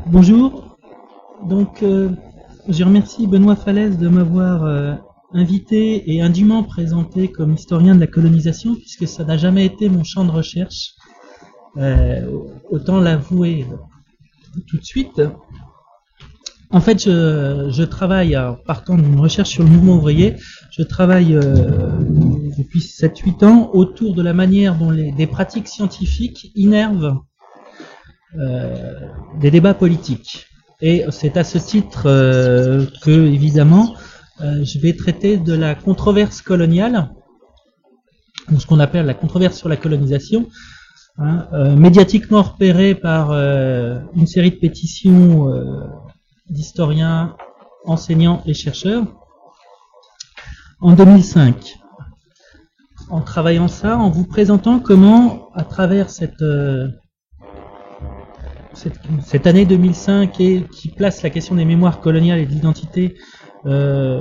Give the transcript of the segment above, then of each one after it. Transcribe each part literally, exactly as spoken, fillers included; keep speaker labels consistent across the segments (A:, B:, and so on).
A: Bonjour, donc euh, je remercie Benoît Falaise de m'avoir euh, invité et indûment présenté comme historien de la colonisation, puisque ça n'a jamais été mon champ de recherche, euh, autant l'avouer tout de suite. En fait, je, je travaille, alors, partant d'une recherche sur le mouvement ouvrier, je travaille euh, depuis sept huit ans autour de la manière dont les, des pratiques scientifiques innervent euh, des débats politiques. Et c'est à ce titre euh, que, évidemment, euh, je vais traiter de la controverse coloniale, ou ce qu'on appelle la controverse sur la colonisation, hein, euh, médiatiquement repérée par euh, une série de pétitions euh, d'historiens, enseignants et chercheurs en deux mille cinq. En travaillant ça, en vous présentant comment, à travers cette, euh, cette, cette année deux mille cinq et qui place la question des mémoires coloniales et d'identité euh,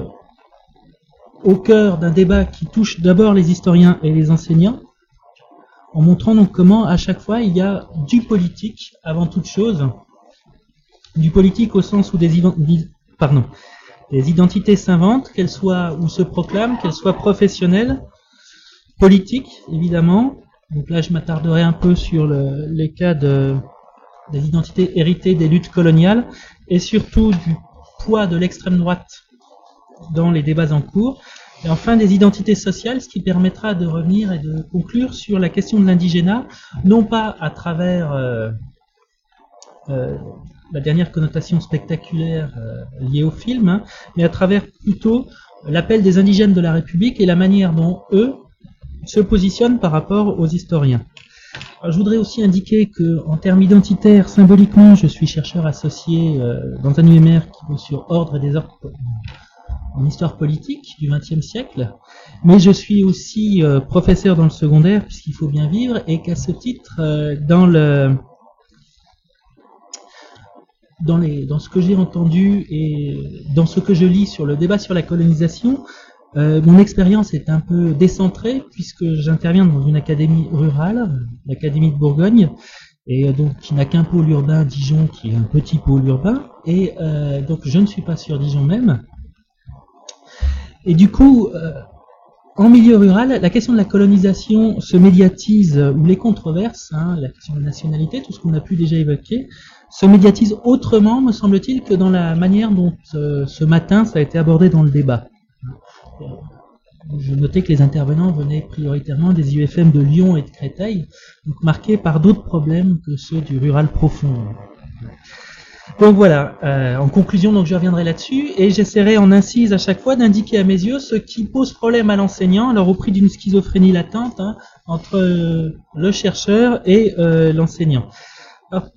A: au cœur d'un débat qui touche d'abord les historiens et les enseignants, en montrant donc comment à chaque fois il y a du politique avant toute chose, du politique au sens où des, pardon, des identités s'inventent, qu'elles soient ou se proclament, qu'elles soient professionnelles, politiques évidemment. Donc là je m'attarderai un peu sur le, les cas de, des identités héritées des luttes coloniales et surtout du poids de l'extrême droite dans les débats en cours. Et enfin des identités sociales, ce qui permettra de revenir et de conclure sur la question de l'indigénat, non pas à travers euh, euh, la dernière connotation spectaculaire euh, liée au film, hein, mais à travers plutôt l'appel des indigènes de la République et la manière dont eux se positionnent par rapport aux historiens. Alors, je voudrais aussi indiquer que, en termes identitaires, symboliquement, je suis chercheur associé euh, dans un U M R qui vaut sur ordre et désordre en histoire politique du vingtième siècle, mais je suis aussi euh, professeur dans le secondaire puisqu'il faut bien vivre, et qu'à ce titre, euh, dans le Dans, les, dans ce que j'ai entendu et dans ce que je lis sur le débat sur la colonisation, euh, mon expérience est un peu décentrée puisque j'interviens dans une académie rurale, l'académie de Bourgogne, et donc qui n'a qu'un pôle urbain, Dijon, qui est un petit pôle urbain, et euh, donc je ne suis pas sur Dijon même. Et du coup, euh, en milieu rural, la question de la colonisation se médiatise, ou les controverses, hein, la question de la nationalité, tout ce qu'on a pu déjà évoquer, se médiatise autrement, me semble-t-il, que dans la manière dont euh, ce matin ça a été abordé dans le débat. Je notais que les intervenants venaient prioritairement des I U F M de Lyon et de Créteil, donc marqués par d'autres problèmes que ceux du rural profond. Donc voilà, euh, en conclusion, donc je reviendrai là-dessus, et j'essaierai en incise à chaque fois d'indiquer à mes yeux ce qui pose problème à l'enseignant, alors au prix d'une schizophrénie latente, hein, entre euh, le chercheur et euh, l'enseignant. Alors,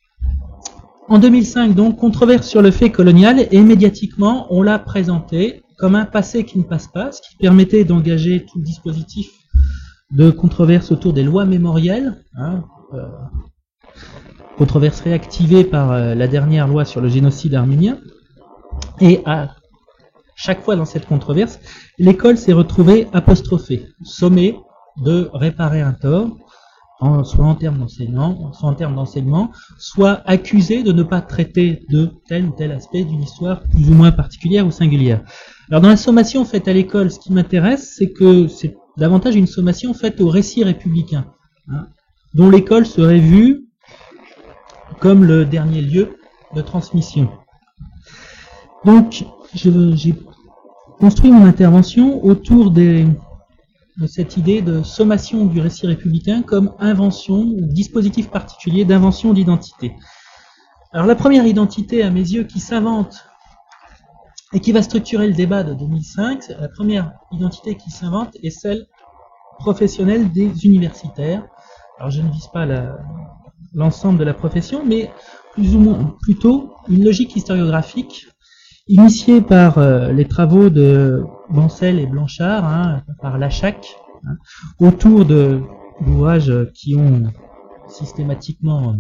A: en deux mille cinq, donc, controverse sur le fait colonial, et médiatiquement, on l'a présenté comme un passé qui ne passe pas, ce qui permettait d'engager tout le dispositif de controverse autour des lois mémorielles, hein, euh, controverse réactivée par euh, la dernière loi sur le génocide arménien, et à chaque fois dans cette controverse, l'école s'est retrouvée apostrophée, sommée de réparer un tort, En, soit en termes d'enseignement, soit en termes d'enseignement, soit accusé de ne pas traiter de tel ou tel aspect d'une histoire plus ou moins particulière ou singulière. Alors dans la sommation faite à l'école, ce qui m'intéresse, c'est que c'est davantage une sommation faite au récit républicain, hein, dont l'école serait vue comme le dernier lieu de transmission. Donc, je, j'ai construit mon intervention autour des de cette idée de sommation du récit républicain comme invention ou dispositif particulier d'invention d'identité. Alors la première identité à mes yeux qui s'invente et qui va structurer le débat de deux mille cinq, la première identité qui s'invente est celle professionnelle des universitaires. Alors je ne vise pas la, l'ensemble de la profession, mais plus ou moins plutôt une logique historiographique initié par euh, les travaux de Bancel et Blanchard, hein, par Lachac, hein, autour de d'ouvrages qui ont systématiquement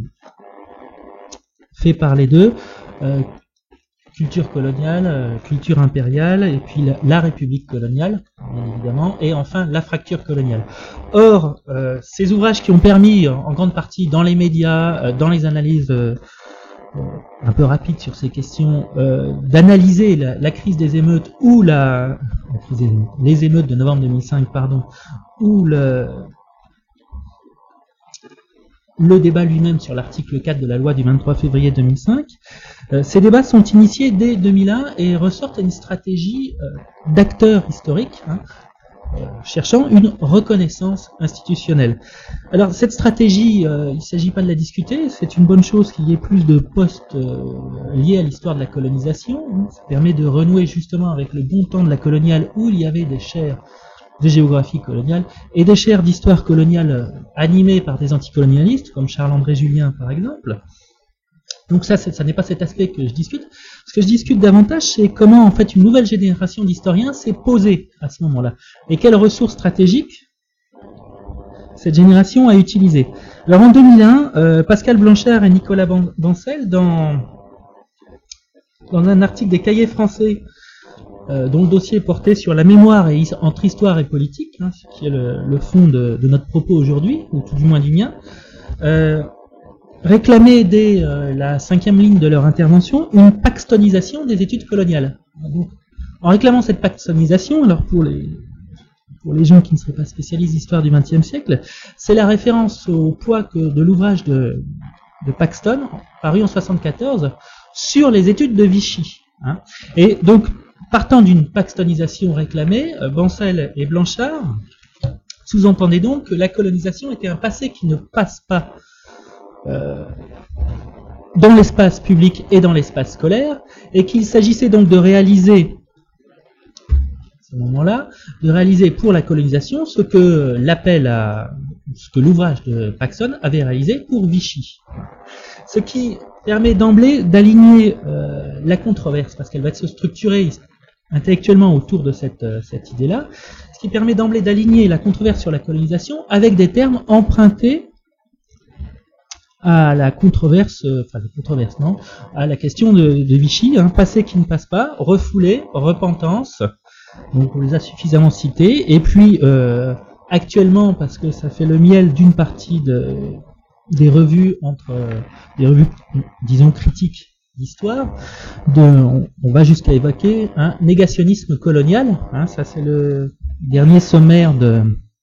A: fait parler d'eux, euh, culture coloniale, euh, culture impériale, et puis la, la République coloniale, bien évidemment, et enfin la fracture coloniale. Or, euh, ces ouvrages qui ont permis, en grande partie dans les médias, euh, dans les analyses euh, peu rapide sur ces questions, euh, d'analyser la, la crise des émeutes ou la, la crise des, les émeutes de novembre deux mille cinq, pardon, ou le, le débat lui-même sur l'article quatre de la loi du vingt-trois février deux mille cinq. Euh, ces débats sont initiés dès deux mille un et ressortent une stratégie euh, d'acteurs historiques, hein, euh, cherchant une reconnaissance institutionnelle. Alors cette stratégie, euh, il ne s'agit pas de la discuter, c'est une bonne chose qu'il y ait plus de postes euh, liés à l'histoire de la colonisation, hein. Ça permet de renouer justement avec le bon temps de la coloniale où il y avait des chaires de géographie coloniale et des chaires d'histoire coloniale animées par des anticolonialistes, comme Charles-André Julien par exemple. Donc ça, ça n'est pas cet aspect que je discute. Ce que je discute davantage, c'est comment en fait une nouvelle génération d'historiens s'est posée à ce moment-là, et quelles ressources stratégiques cette génération a utilisées. Alors en deux mille un, euh, Pascal Blanchard et Nicolas Bancel, dans, dans un article des Cahiers français, Euh, dont le dossier portait sur la mémoire et is- entre histoire et politique, hein, ce qui est le, le fond de, de notre propos aujourd'hui, ou tout du moins du mien, euh, réclamaient dès euh, la cinquième ligne de leur intervention une paxtonisation des études coloniales. Donc, en réclamant cette paxtonisation, alors pour les, pour les gens qui ne seraient pas spécialistes d'histoire du vingtième siècle, c'est la référence au poids que de l'ouvrage de, de Paxton, paru en soixante-quatorze, sur les études de Vichy. Hein. Et donc, partant d'une paxtonisation réclamée, euh, Bancel et Blanchard sous-entendaient donc que la colonisation était un passé qui ne passe pas euh, dans l'espace public et dans l'espace scolaire, et qu'il s'agissait donc de réaliser, à ce moment-là, de réaliser pour la colonisation ce que l'appel à, ce que l'ouvrage de Paxton avait réalisé pour Vichy. Ce qui permet d'emblée d'aligner euh, la controverse, parce qu'elle va se structurer intellectuellement autour de cette, euh, cette idée-là, ce qui permet d'emblée d'aligner la controverse sur la colonisation avec des termes empruntés à la controverse, euh, enfin la controverse, non, à la question de, de Vichy, hein, passé qui ne passe pas, refoulé, repentance, donc on les a suffisamment cités, et puis euh, actuellement, parce que ça fait le miel d'une partie de, des revues entre euh, des revues, disons, critiques d'histoire, de, on, on va jusqu'à évoquer un négationnisme colonial, hein, ça c'est le dernier sommaire de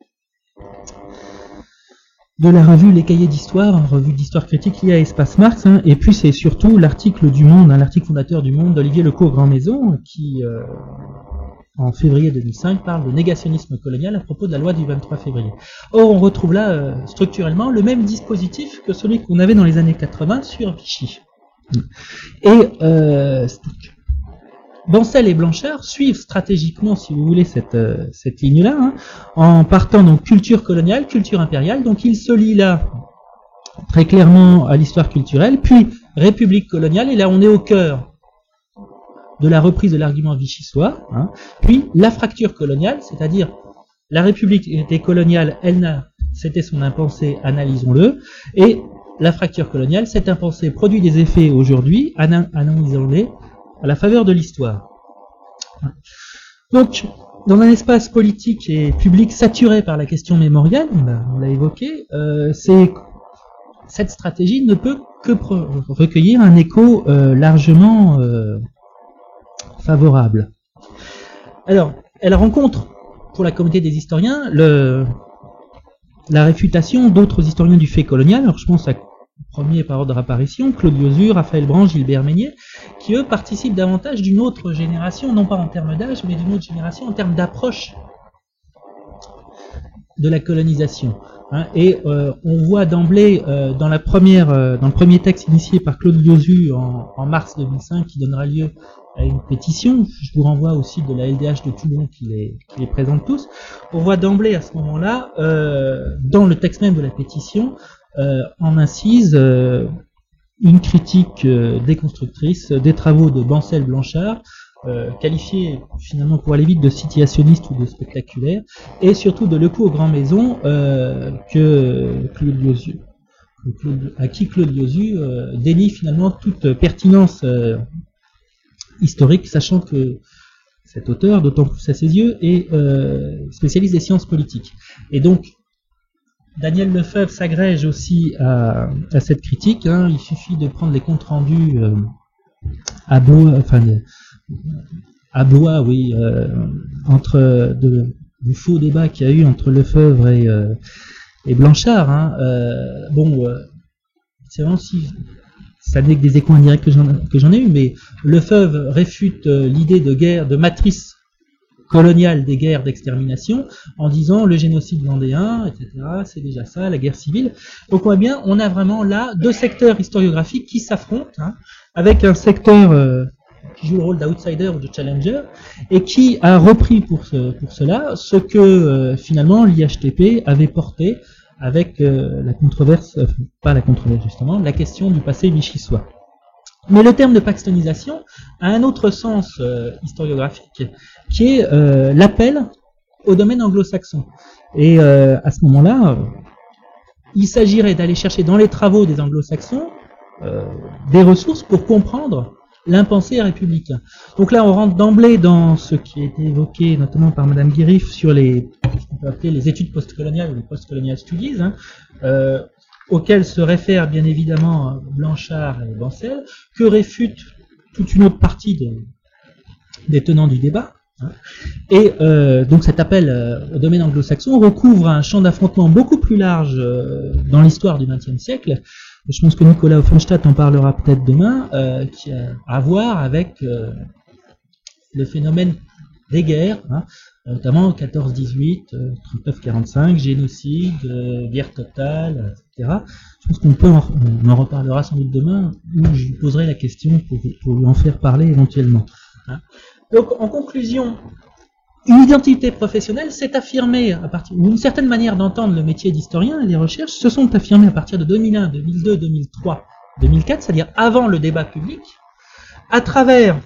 A: de la revue Les Cahiers d'Histoire, revue d'histoire critique liée à Espace Marx, hein, et puis c'est surtout l'article du Monde, hein, l'article fondateur du Monde d'Olivier Lecourt-Grandmaison, qui euh, en février deux mille cinq parle de négationnisme colonial à propos de la loi du vingt-trois février. Or on retrouve là euh, structurellement le même dispositif que celui qu'on avait dans les années quatre-vingts sur Vichy. Et euh, Bancel et Blanchard suivent stratégiquement, si vous voulez, cette, euh, cette ligne-là, hein, en partant donc culture coloniale, culture impériale, donc ils se lient là très clairement à l'histoire culturelle, puis république coloniale, et là on est au cœur de la reprise de l'argument vichysois, hein, puis la fracture coloniale, c'est-à-dire la république était coloniale, elle n'a, c'était son impensé, analysons-le, et la fracture coloniale, cet impensé produit des effets aujourd'hui, analysons-les, à la faveur de l'histoire. Donc, dans un espace politique et public saturé par la question mémoriale, on l'a évoqué, euh, c'est, cette stratégie ne peut que recueillir un écho euh, largement euh, favorable. Alors, elle rencontre, pour la communauté des historiens, le, la réfutation d'autres historiens du fait colonial. Alors, je pense à premier par ordre d'apparition, Claude Iozu, Raphaël Branche, Gilbert Meignet, qui eux participent davantage d'une autre génération, non pas en termes d'âge, mais d'une autre génération en termes d'approche de la colonisation. Hein, et euh, on voit d'emblée euh, dans la première, euh, dans le premier texte initié par Claude Iozu en, en mars deux mille cinq, qui donnera lieu à une pétition, je vous renvoie aussi de la L D H de Toulon qui les, qui les présente tous, on voit d'emblée à ce moment-là, euh, dans le texte même de la pétition, euh, en incise, euh, une critique euh, déconstructrice des travaux de Bancel-Blanchard, euh, qualifiés finalement pour aller vite de situationnistes ou de spectaculaires, et surtout de Lecourt-Grandmaison, euh, que Claude Iozu, à qui Claude Iozu euh, dénie finalement toute pertinence euh, historique, sachant que cet auteur, d'autant plus à ses yeux, est euh, spécialiste des sciences politiques. Et donc, Daniel Lefebvre s'agrège aussi à, à cette critique. Hein. Il suffit de prendre les comptes rendus euh, à Blois, enfin, à Blois, oui, euh, entre de, du faux débat qu'il y a eu entre Lefebvre et, euh, et Blanchard. Hein, euh, bon, euh, c'est vraiment si ça n'est que des échos indirects que j'en, que j'en ai eu, mais Lefebvre réfute euh, l'idée de guerre, de matrice coloniale des guerres d'extermination en disant le génocide vendéen, et cetera, c'est déjà ça, la guerre civile. Donc on voit bien, on a vraiment là deux secteurs historiographiques qui s'affrontent, hein, avec un secteur euh, qui joue le rôle d'outsider ou de challenger, et qui a repris pour, ce, pour cela ce que euh, finalement l'I H T P avait porté avec euh, la controverse, euh, pas la controverse justement, la question du passé vichysois. Mais le terme de paxtonisation a un autre sens euh, historiographique, qui est euh, l'appel au domaine anglo-saxon. Et euh, à ce moment-là, euh, il s'agirait d'aller chercher dans les travaux des anglo-saxons euh, des ressources pour comprendre l'impensé républicain. Donc là, on rentre d'emblée dans ce qui a été évoqué notamment par Madame Guérif sur les, ce qu'on peut appeler les études postcoloniales ou les postcolonial studies, hein, euh, auxquelles se réfèrent bien évidemment Blanchard et Bancel, que réfute toute une autre partie de, des tenants du débat. Hein. Et euh, donc cet appel euh, au domaine anglo-saxon recouvre un champ d'affrontement beaucoup plus large euh, dans l'histoire du vingtième siècle. Je pense que Nicolas Offenstadt en parlera peut-être demain, euh, qui a à voir avec euh, le phénomène des guerres, hein, notamment quatorze dix-huit, euh, trente-neuf quarante-cinq, génocide, euh, guerre totale, et cetera. Je pense qu'on peut en, on en reparlera sans doute demain, où je lui poserai la question pour, pour lui en faire parler éventuellement. Hein. Donc, en conclusion, une identité professionnelle s'est affirmée à partir, ou une certaine manière d'entendre le métier d'historien et les recherches se sont affirmées à partir de deux mille un, deux mille deux, deux mille trois, deux mille quatre, c'est-à-dire avant le débat public, à travers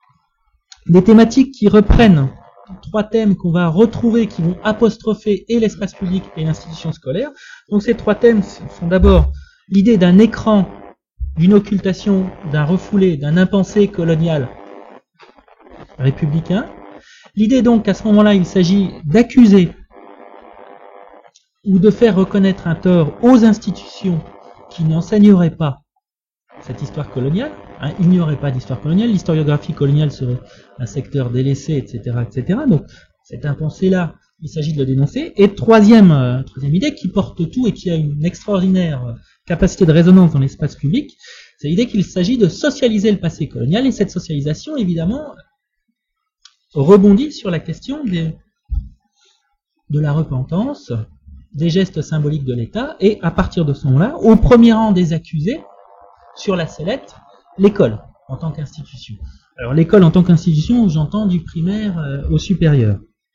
A: des thématiques qui reprennent trois thèmes qu'on va retrouver, qui vont apostropher et l'espace public et l'institution scolaire. Donc ces trois thèmes sont d'abord l'idée d'un écran, d'une occultation, d'un refoulé, d'un impensé colonial républicain. L'idée donc qu'à ce moment-là, il s'agit d'accuser ou de faire reconnaître un tort aux institutions qui n'enseigneraient pas cette histoire coloniale. Hein, il n'y aurait pas d'histoire coloniale, l'historiographie coloniale serait un secteur délaissé, et cetera, et cetera. Donc cet impensé-là, il s'agit de le dénoncer. Et troisième, euh, troisième idée qui porte tout et qui a une extraordinaire capacité de résonance dans l'espace public, c'est l'idée qu'il s'agit de socialiser le passé colonial, et cette socialisation, évidemment, rebondit sur la question des, de la repentance, des gestes symboliques de l'État, et à partir de ce moment-là, au premier rang des accusés, sur la sellette, l'école en tant qu'institution. Alors l'école en tant qu'institution, j'entends du primaire euh, au supérieur.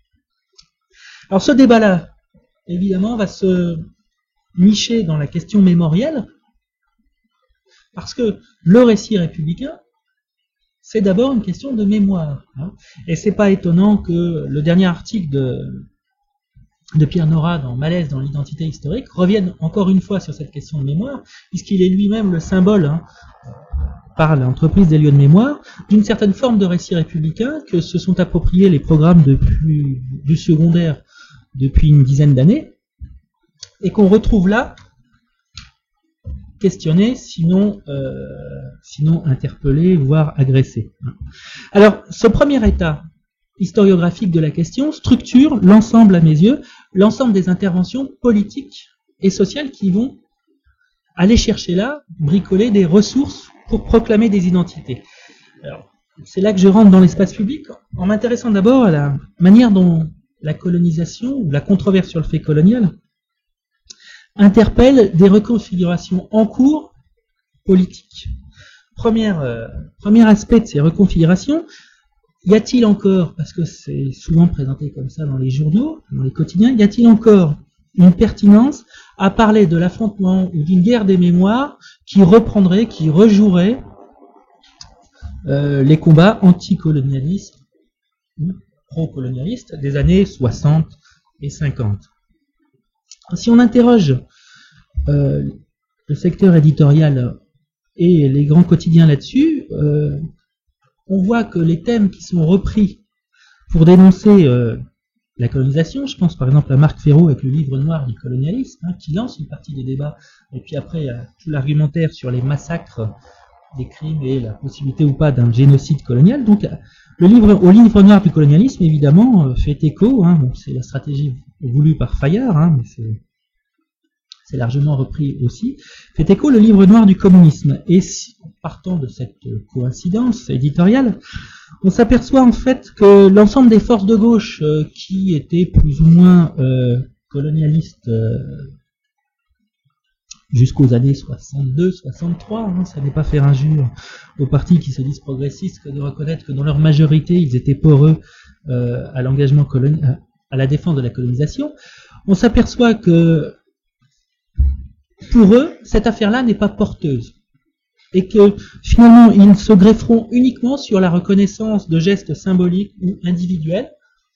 A: Alors ce débat-là, évidemment, va se nicher dans la question mémorielle, parce que le récit républicain, c'est d'abord une question de mémoire. Hein. Et c'est pas étonnant que le dernier article de, de Pierre Nora dans Malaise dans l'identité historique revienne encore une fois sur cette question de mémoire, puisqu'il est lui-même le symbole, hein, par l'entreprise des lieux de mémoire, d'une certaine forme de récit républicain que se sont appropriés les programmes depuis, du secondaire depuis une dizaine d'années, et qu'on retrouve là questionné, sinon, euh, sinon interpellé, voire agressé. Alors, ce premier état historiographique de la question structure l'ensemble, à mes yeux, l'ensemble des interventions politiques et sociales qui vont aller chercher là, bricoler des ressources pour proclamer des identités. Alors, c'est là que je rentre dans l'espace public, en m'intéressant d'abord à la manière dont la colonisation, ou la controverse sur le fait colonial, interpelle des reconfigurations en cours politiques. Première, euh, premier aspect de ces reconfigurations, y a-t-il encore, parce que c'est souvent présenté comme ça dans les journaux, dans les quotidiens, y a-t-il encore une pertinence à parler de l'affrontement ou d'une guerre des mémoires qui reprendrait, qui rejouerait euh, les combats anticolonialistes, pro-colonialistes des années soixante et cinquante. Si on interroge euh, le secteur éditorial et les grands quotidiens là-dessus, euh, on voit que les thèmes qui sont repris pour dénoncer euh, la colonisation, je pense par exemple à Marc Ferraud avec le livre noir du colonialisme, hein, qui lance une partie des débats, et puis après il y a tout l'argumentaire sur les massacres des crimes et la possibilité ou pas d'un génocide colonial. Donc, le livre au livre noir du colonialisme, évidemment, fait écho. Hein, bon, c'est la stratégie voulue par Fayard, hein, mais c'est, c'est largement repris aussi. Fait écho le livre noir du communisme. Et si, partant de cette coïncidence éditoriale, on s'aperçoit en fait que l'ensemble des forces de gauche euh, qui étaient plus ou moins euh, colonialistes euh, jusqu'aux années soixante-deux soixante-trois, hein, ça n'est pas faire injure aux partis qui se disent progressistes que de reconnaître que dans leur majorité ils étaient poreux euh, à l'engagement colonial, à la défense de la colonisation. On s'aperçoit que pour eux, cette affaire-là n'est pas porteuse. Et que finalement, ils se grefferont uniquement sur la reconnaissance de gestes symboliques ou individuels,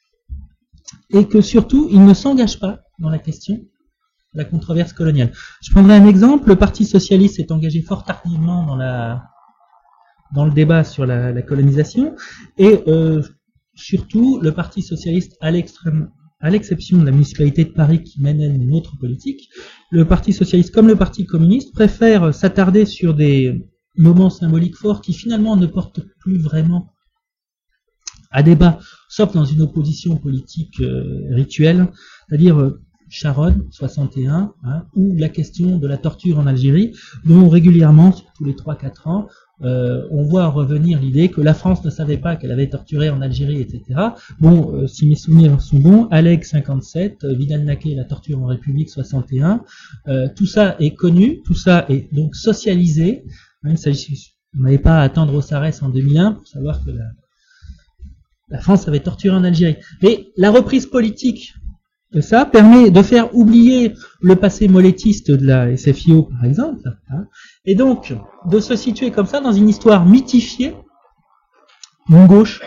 A: et que surtout, ils ne s'engagent pas dans la question de la controverse coloniale. Je prendrai un exemple. Le Parti socialiste s'est engagé fort tardivement dans, la, dans le débat sur la, la colonisation, et euh, surtout, le Parti socialiste, à l'extrême, à l'exception de la municipalité de Paris qui mène une autre politique, le Parti socialiste, comme le Parti communiste, préfère s'attarder sur des moments symboliques forts qui finalement ne portent plus vraiment à débat, sauf dans une opposition politique euh, rituelle, c'est-à-dire euh, Charonne, soixante et un, hein, ou la question de la torture en Algérie, dont régulièrement, tous les trois quatre ans, Euh, on voit revenir l'idée que la France ne savait pas qu'elle avait torturé en Algérie, et cetera. Bon, euh, si mes souvenirs sont bons, Alleg cinquante-sept, euh, Vidal-Naquet, la torture en République soixante et un, euh, tout ça est connu, tout ça est donc socialisé. Hein, on n'avait pas à attendre au Sarès en deux mille un pour savoir que la, la France avait torturé en Algérie. Mais la reprise politique de ça permet de faire oublier le passé molletiste de la S F I O, par exemple, hein, et donc de se situer comme ça dans une histoire mythifiée, une gauche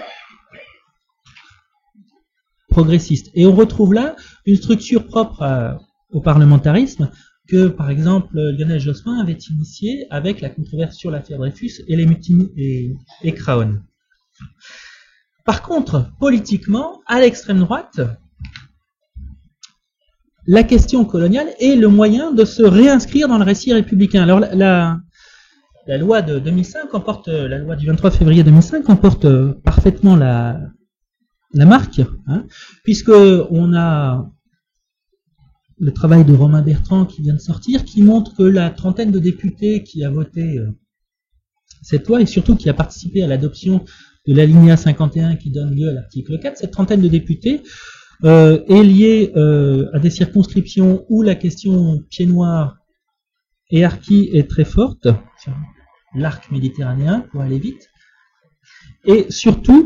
A: progressiste. Et on retrouve là une structure propre à, au parlementarisme que, par exemple, Lionel Jospin avait initié avec la controverse sur l'affaire Dreyfus et les mutinies et, et Craon. Par contre, politiquement, à l'extrême droite, la question coloniale est le moyen de se réinscrire dans le récit républicain. Alors la, la, la loi de deux mille cinq emporte, la loi du vingt-trois février deux mille cinq emporte parfaitement la, la marque, hein, puisque on a le travail de Romain Bertrand qui vient de sortir, qui montre que la trentaine de députés qui a voté euh, cette loi et surtout qui a participé à l'adoption de l'alinéa cinquante et un qui donne lieu à l'article quatre, cette trentaine de députés Euh, est lié euh, à des circonscriptions où la question pied noir et harki est très forte, sur l'arc méditerranéen pour aller vite, et surtout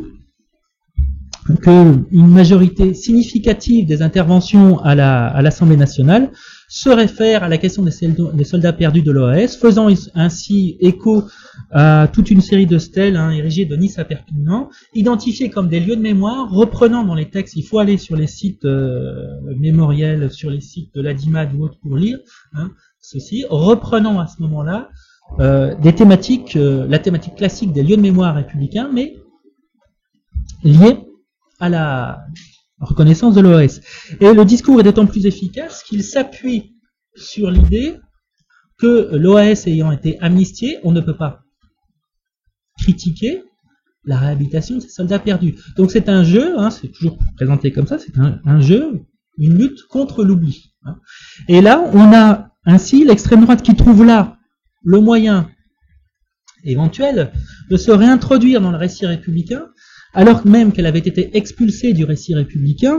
A: qu'une majorité significative des interventions à, la, à l'Assemblée nationale se réfère à la question des soldats, des soldats perdus de l'O A S, faisant ainsi écho à toute une série de stèles hein, érigées de Nice à Perpignan, identifiées comme des lieux de mémoire, reprenant dans les textes, il faut aller sur les sites euh, mémoriels, sur les sites de l'A D I M A D ou autres pour lire, hein, ceci, reprenant à ce moment-là euh, des thématiques, euh, la thématique classique des lieux de mémoire républicains, mais liée à la reconnaissance de l'O A S. Et le discours est d'autant plus efficace qu'il s'appuie sur l'idée que l'O A S ayant été amnistié, on ne peut pas critiquer la réhabilitation de ces soldats perdus. Donc c'est un jeu, hein, c'est toujours présenté comme ça, c'est un, un jeu, une lutte contre l'oubli. Hein. Et là, on a ainsi l'extrême droite qui trouve là le moyen éventuel de se réintroduire dans le récit républicain, alors même qu'elle avait été expulsée du récit républicain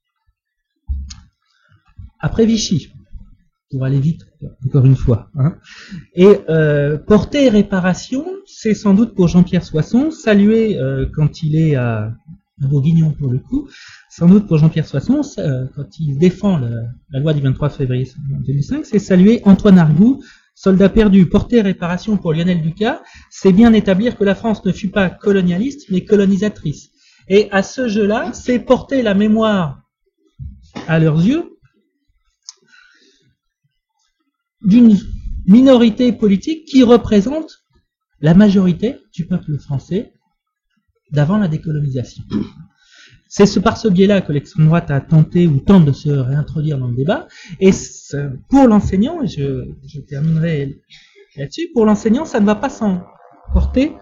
A: après Vichy, pour aller vite, encore une fois. Hein. Et euh, porter réparation, c'est sans doute pour Jean-Pierre Soisson, saluer euh, quand il est à, à Bourguignon pour le coup, sans doute pour Jean-Pierre Soisson, euh, quand il défend le, la loi du vingt-trois février deux mille cinq, c'est saluer Antoine Argout, soldat perdu, porter réparation pour Lionel Ducas, c'est bien établir que la France ne fut pas colonialiste, mais colonisatrice. Et à ce jeu-là, c'est porter la mémoire, à leurs yeux, d'une minorité politique qui représente la majorité du peuple français d'avant la décolonisation. C'est ce, par ce biais-là que l'extrême droite a tenté ou tente de se réintroduire dans le débat. Et pour l'enseignant, et je, je terminerai là-dessus, pour l'enseignant, ça ne va pas sans, portée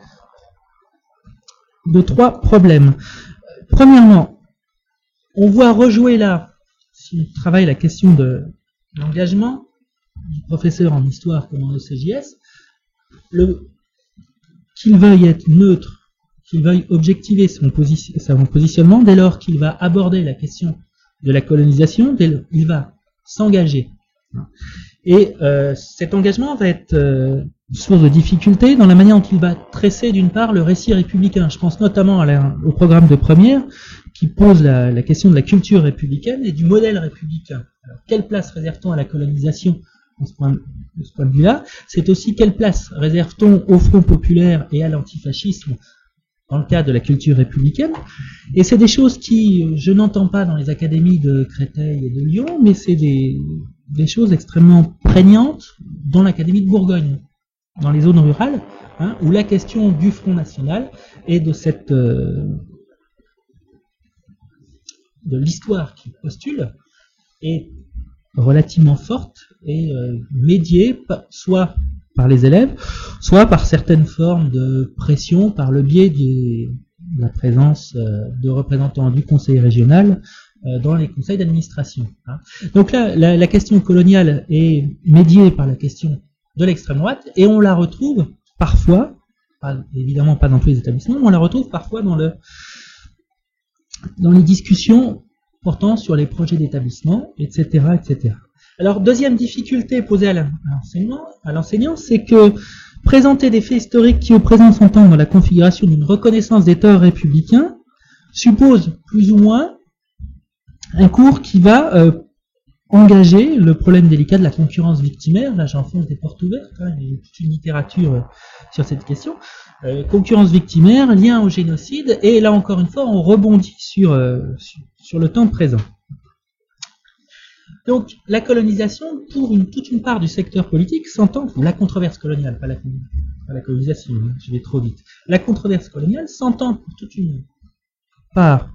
A: de trois problèmes. Premièrement, on voit rejouer là, si on travaille la question de l'engagement du professeur en histoire comme en E C J S, le, qu'il veuille être neutre, qu'il veuille objectiver son, position, son positionnement, dès lors qu'il va aborder la question de la colonisation, dès lors il va s'engager. Et euh, cet engagement va être euh, source de difficultés dans la manière dont il va tresser d'une part le récit républicain. Je pense notamment à la, au programme de première qui pose la, la question de la culture républicaine et du modèle républicain. Alors, quelle place réserve-t-on à la colonisation de ce point de, de, ce point de vue-là? C'est aussi quelle place réserve-t-on au Front populaire et à l'antifascisme dans le cadre de la culture républicaine? Et c'est des choses qui, je n'entends pas dans les académies de Créteil et de Lyon, mais c'est des, des choses extrêmement prégnantes dans l'académie de Bourgogne, dans les zones rurales, hein, où la question du Front national et de cette euh, de l'histoire qu'il postule est relativement forte et euh, médiée soit par les élèves, soit par certaines formes de pression par le biais des, de la présence euh, de représentants du conseil régional euh, dans les conseils d'administration. Hein. Donc là, la, la question coloniale est médiée par la question de l'extrême droite et on la retrouve parfois, pas, évidemment pas dans tous les établissements, mais on la retrouve parfois dans, le, dans les discussions portant sur les projets d'établissement, et cetera, et cetera. Alors, deuxième difficulté posée à l'enseignant, à l'enseignant, c'est que présenter des faits historiques qui au présent s'entendent dans la configuration d'une reconnaissance des torts républicains suppose plus ou moins un cours qui va euh, engager le problème délicat de la concurrence victimaire. Là, j'enfonce des portes ouvertes, hein, il y a toute une littérature euh, sur cette question. Euh, concurrence victimaire, lien au génocide, et là encore une fois, on rebondit sur, euh, sur, sur le temps présent. Donc, la colonisation, pour une, toute une part du secteur politique, s'entend, la controverse coloniale, pas la, pas la colonisation, hein, je vais trop vite. La controverse coloniale s'entend pour toute une part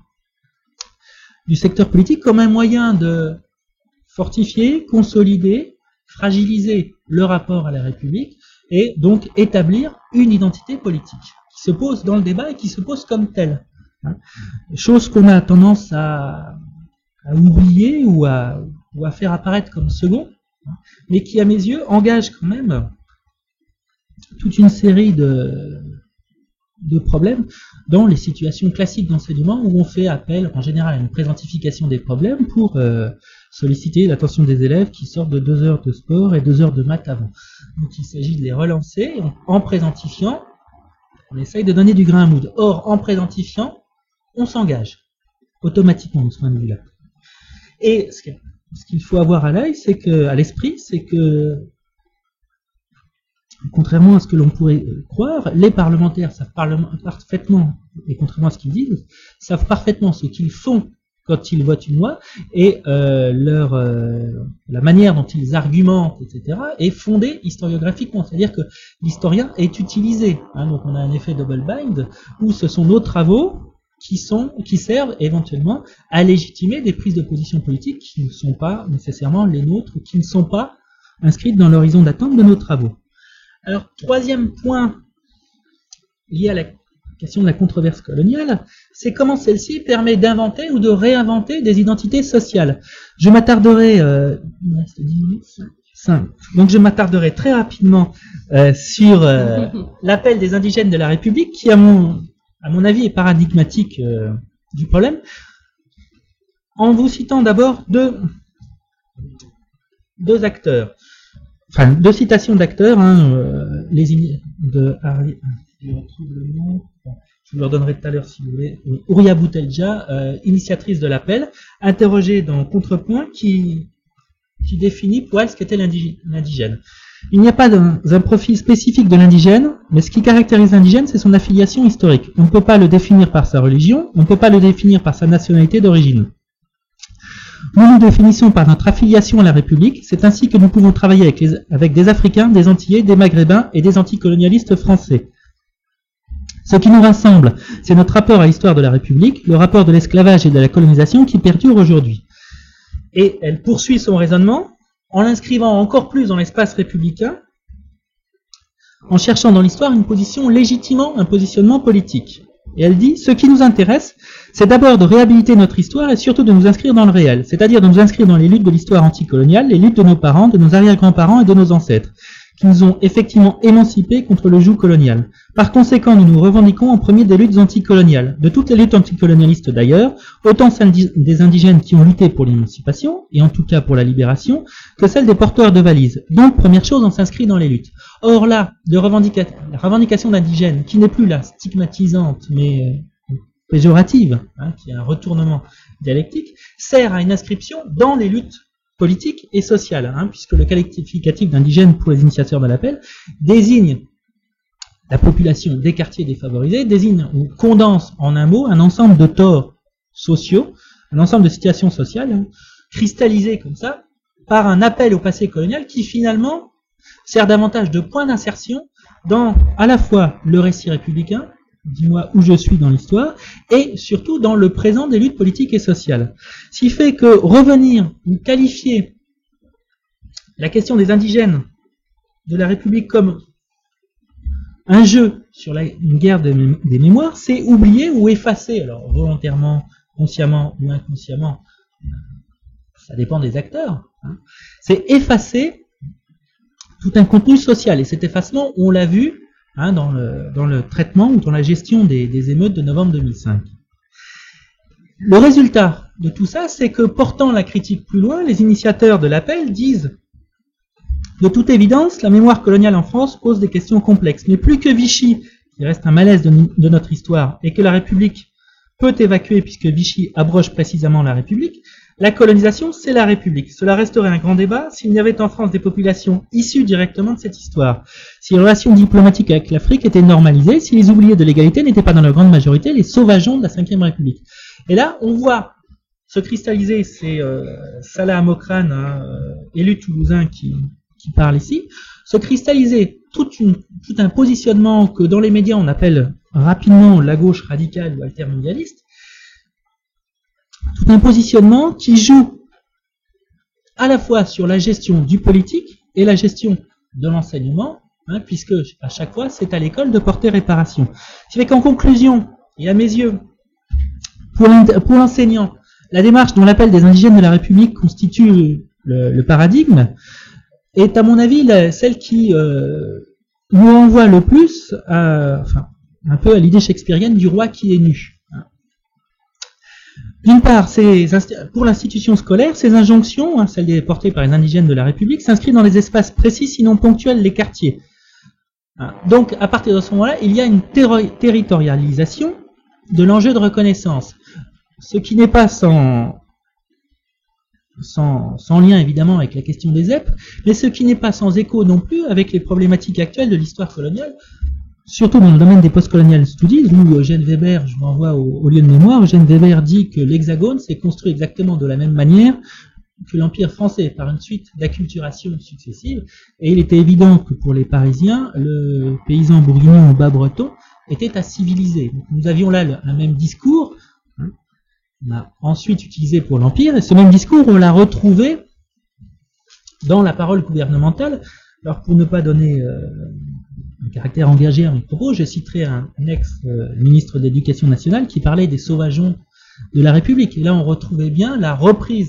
A: du secteur politique comme un moyen de fortifier, consolider, fragiliser le rapport à la République et donc établir une identité politique qui se pose dans le débat et qui se pose comme telle. Hein. Chose qu'on a tendance à, à oublier ou à, ou à faire apparaître comme second, hein, mais qui, à mes yeux, engage quand même toute une série de, de problèmes dans les situations classiques d'enseignement où on fait appel en général à une présentification des problèmes pour euh, solliciter l'attention des élèves qui sortent de deux heures de sport et deux heures de maths avant. Donc il s'agit de les relancer en présentifiant, on essaye de donner du grain à moudre. Or, en présentifiant, on s'engage automatiquement de ce point de vue-là. Et ce qu'il faut avoir à l'œil, c'est que, à l'esprit, c'est que contrairement à ce que l'on pourrait croire, les parlementaires savent parfaitement, et contrairement à ce qu'ils disent, savent parfaitement ce qu'ils font quand ils votent une loi, et euh, leur, euh, la manière dont ils argumentent, et cetera, est fondée historiographiquement. C'est-à-dire que l'historien est utilisé. Hein, donc on a un effet double bind, où ce sont nos travaux qui, sont, qui servent éventuellement à légitimer des prises de position politiques qui ne sont pas nécessairement les nôtres, qui ne sont pas inscrites dans l'horizon d'attente de nos travaux. Alors, troisième point lié à la question de la controverse coloniale, c'est comment celle-ci permet d'inventer ou de réinventer des identités sociales. Je m'attarderai, euh, il me reste dix minutes, cinq. Donc je m'attarderai très rapidement euh, sur euh, l'appel des indigènes de la République, qui à mon, à mon avis est paradigmatique euh, du problème, en vous citant d'abord deux, deux acteurs. Enfin, deux citations d'acteurs, hein, euh, les de Harry, je retrouve le nom, je vous le redonnerai tout à l'heure si vous voulez, Ouria Boutelja, euh, initiatrice de l'appel, interrogée dans Contrepoint, qui, qui définit pour elle ce qu'était l'indigène. Il n'y a pas un, un profil spécifique de l'indigène, mais ce qui caractérise l'indigène, c'est son affiliation historique. On ne peut pas le définir par sa religion, on ne peut pas le définir par sa nationalité d'origine. Nous nous définissons par notre affiliation à la République, c'est ainsi que nous pouvons travailler avec, les, avec des Africains, des Antillais, des Maghrébins et des anticolonialistes français. Ce qui nous rassemble, c'est notre rapport à l'histoire de la République, le rapport de l'esclavage et de la colonisation qui perdure aujourd'hui. Et elle poursuit son raisonnement en l'inscrivant encore plus dans l'espace républicain, en cherchant dans l'histoire une position légitimant un positionnement politique. Et elle dit, ce qui nous intéresse, c'est d'abord de réhabiliter notre histoire et surtout de nous inscrire dans le réel, c'est-à-dire de nous inscrire dans les luttes de l'histoire anticoloniale, les luttes de nos parents, de nos arrière-grands-parents et de nos ancêtres, qui nous ont effectivement émancipés contre le joug colonial. Par conséquent, nous nous revendiquons en premier des luttes anticoloniales, de toutes les luttes anticolonialistes d'ailleurs, autant celles des indigènes qui ont lutté pour l'émancipation, et en tout cas pour la libération, que celles des porteurs de valises. Donc, première chose, on s'inscrit dans les luttes. Or là, de revendica- la revendication d'indigènes, qui n'est plus la stigmatisante, mais euh, péjorative, hein, qui est un retournement dialectique, sert à une inscription dans les luttes politique et sociale, hein, puisque le qualificatif d'indigène pour les initiateurs de l'appel désigne la population des quartiers défavorisés, désigne ou condense en un mot un ensemble de torts sociaux, un ensemble de situations sociales, hein, cristallisées comme ça, par un appel au passé colonial qui finalement sert davantage de point d'insertion dans à la fois le récit républicain, dis-moi où je suis dans l'histoire, et surtout dans le présent des luttes politiques et sociales. Ce qui fait que revenir ou qualifier la question des indigènes de la République comme un jeu sur la, une guerre de, des mémoires, c'est oublier ou effacer, alors volontairement, consciemment ou inconsciemment, ça dépend des acteurs, hein, c'est effacer tout un contenu social. Et cet effacement, on l'a vu, Hein, dans, le, dans le traitement ou dans la gestion des, des émeutes de novembre deux mille cinq. Le résultat de tout ça, c'est que portant la critique plus loin, les initiateurs de l'appel disent de toute évidence, la mémoire coloniale en France pose des questions complexes, mais plus que Vichy, qui reste un malaise de, de notre histoire, et que la République peut évacuer puisque Vichy abroge précisément la République, la colonisation, c'est la République. Cela resterait un grand débat s'il n'y avait en France des populations issues directement de cette histoire. Si les relations diplomatiques avec l'Afrique étaient normalisées, si les oubliés de l'égalité n'étaient pas dans leur grande majorité les sauvageons de la cinquième République. Et là, on voit se cristalliser, c'est euh, Salah Amokrane, hein, euh, élu toulousain qui, qui parle ici, se cristalliser toute une, tout un positionnement que dans les médias on appelle rapidement la gauche radicale ou altermondialiste, tout un positionnement qui joue à la fois sur la gestion du politique et la gestion de l'enseignement, hein, puisque à chaque fois c'est à l'école de porter réparation. Ce qui fait qu'en conclusion, et à mes yeux, pour l'enseignant, la démarche dont l'appel des indigènes de la République constitue le, le paradigme est à mon avis la, celle qui euh, nous renvoie le plus à, enfin, un peu à l'idée shakespearienne du roi qui est nu. D'une part, ces, pour l'institution scolaire, ces injonctions, hein, celles portées par les indigènes de la République, s'inscrivent dans les espaces précis, sinon ponctuels, les quartiers. Donc, à partir de ce moment-là, il y a une territorialisation de l'enjeu de reconnaissance, ce qui n'est pas sans, sans, sans lien évidemment avec la question des Z E P, mais ce qui n'est pas sans écho non plus avec les problématiques actuelles de l'histoire coloniale, surtout dans le domaine des postcolonial studies, où Eugène Weber, je m'envoie au, au lieu de mémoire, Eugène Weber dit que l'Hexagone s'est construit exactement de la même manière que l'Empire français, par une suite d'acculturations successives, et il était évident que pour les Parisiens, le paysan bourguignon ou bas-breton était à civiliser. Donc nous avions là le, un même discours, hein, on a ensuite utilisé pour l'Empire, et ce même discours, on l'a retrouvé dans la parole gouvernementale. Alors pour ne pas donner euh, un caractère engagé à mes propos, je citerai un, un ex-ministre de l'Éducation nationale qui parlait des sauvageons de la République. Et là, on retrouvait bien la reprise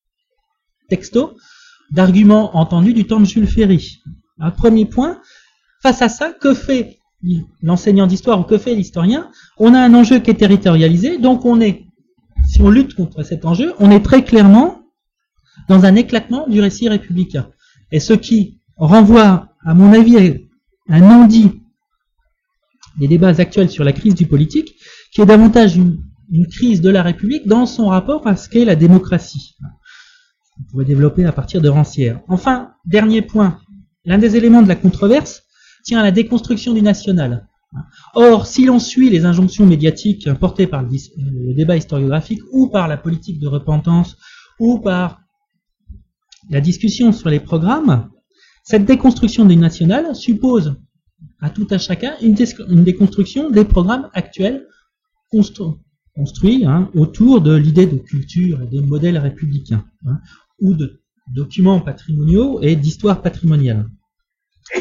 A: texto d'arguments entendus du temps de Jules Ferry. Un premier point, face à ça, que fait l'enseignant d'histoire ou que fait l'historien? On a un enjeu qui est territorialisé, donc on est, si on lutte contre cet enjeu, on est très clairement dans un éclatement du récit républicain. Et ce qui renvoie, à mon avis, à un non-dit des débats actuels sur la crise du politique, qui est davantage une, une crise de la République dans son rapport à ce qu'est la démocratie. On pourrait développer à partir de Rancière. Enfin, dernier point, l'un des éléments de la controverse tient à la déconstruction du national. Or, si l'on suit les injonctions médiatiques portées par le, le débat historiographique ou par la politique de repentance ou par la discussion sur les programmes, cette déconstruction du national suppose à tout un chacun une, une déconstruction des programmes actuels constru construits hein, autour de l'idée de culture et des modèles républicains hein, ou de documents patrimoniaux et d'histoire patrimoniale.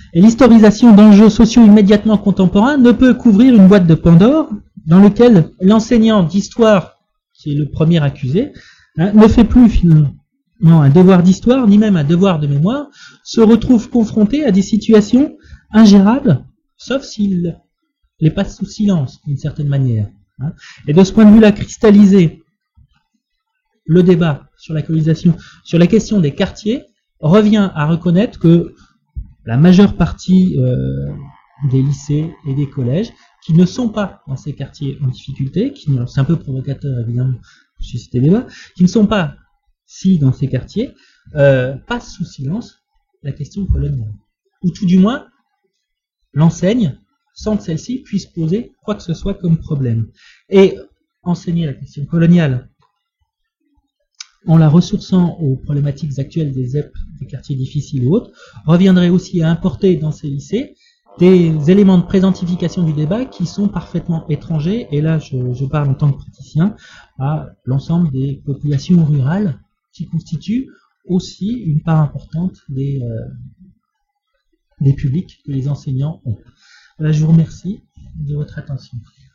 A: Et l'historisation d'enjeux sociaux immédiatement contemporains ne peut couvrir une boîte de Pandore dans laquelle l'enseignant d'histoire, qui est le premier accusé, hein, ne fait plus finalement un devoir d'histoire, ni même un devoir de mémoire, se retrouve confronté à des situations ingérables, sauf s'il les passe sous silence, d'une certaine manière. Hein. Et de ce point de vue-là, cristalliser le débat sur la colonisation, sur la question des quartiers, revient à reconnaître que la majeure partie euh, des lycées et des collèges, qui ne sont pas dans ces quartiers en difficulté, qui c'est un peu provocateur évidemment pour susciter débat, qui ne sont pas si dans ces quartiers, euh, passent sous silence la question coloniale. Ou tout du moins, l'enseigne sans que celle-ci puisse poser quoi que ce soit comme problème. Et enseigner la question coloniale en la ressourçant aux problématiques actuelles des Z E P, des quartiers difficiles ou autres, reviendrait aussi à importer dans ces lycées des éléments de présentification du débat qui sont parfaitement étrangers, et là je, je parle en tant que praticien, à l'ensemble des populations rurales qui constituent aussi une part importante des, euh, des publics que les enseignants ont. Voilà, je vous remercie de votre attention.